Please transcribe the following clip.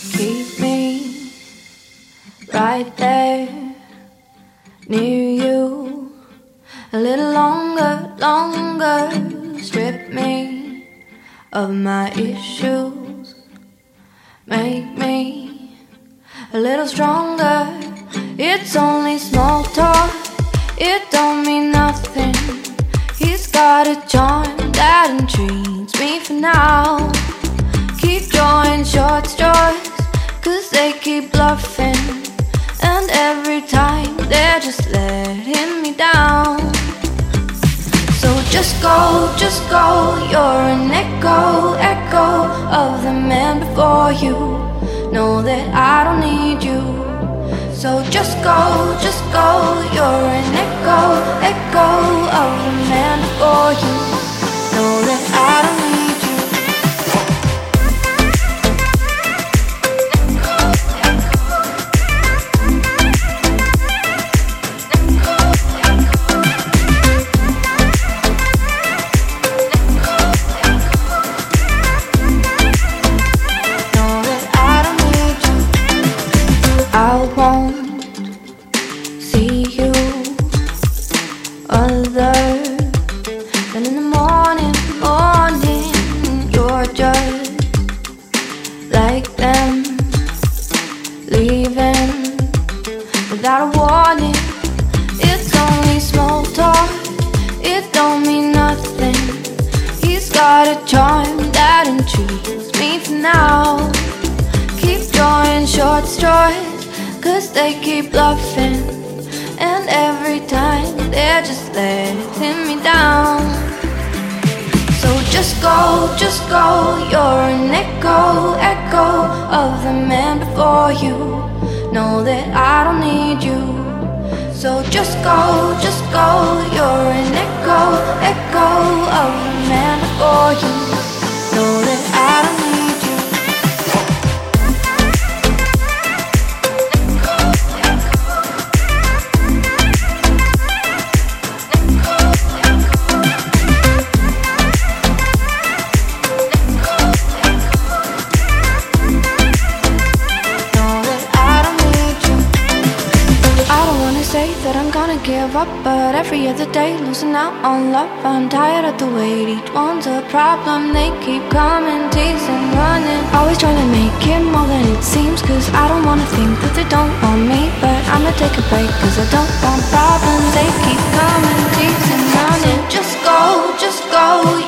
Keep me right there near you a little longer, longer. Strip me of my issues, make me a little stronger. It's only small talk, it don't mean nothing. He's got a charm that intrigues me for now. Keep drawing short straws, 'cause they keep bluffing, and every time they're just letting me down. So just go, you're an echo, echo of the man before you. Know that I don't need you. So just go, you're an echo, echo of the man before you. Know that I don't need you. I won't see you other than in the morning, morning. You're just like them, leaving without a warning. It's only small talk, it don't mean nothing. He's got a charm that intrigues me for now. Keep drawing short straws, 'cause they keep bluffing, and every time they're just letting me down. So just go, you're an echo, echo of the man before you. Know that I don't need you. So just go, you're an echo, echo of the man before you. Know that I don't need you. That I'm gonna give up, but every other day losing out on love. I'm tired of the wait, each one's a problem. They keep coming, teasing, running, always trying to make it more than it seems. 'Cause I don't wanna think that they don't want me, but I'ma take a break 'cause I don't want problems. They keep coming, teasing, running. So just go,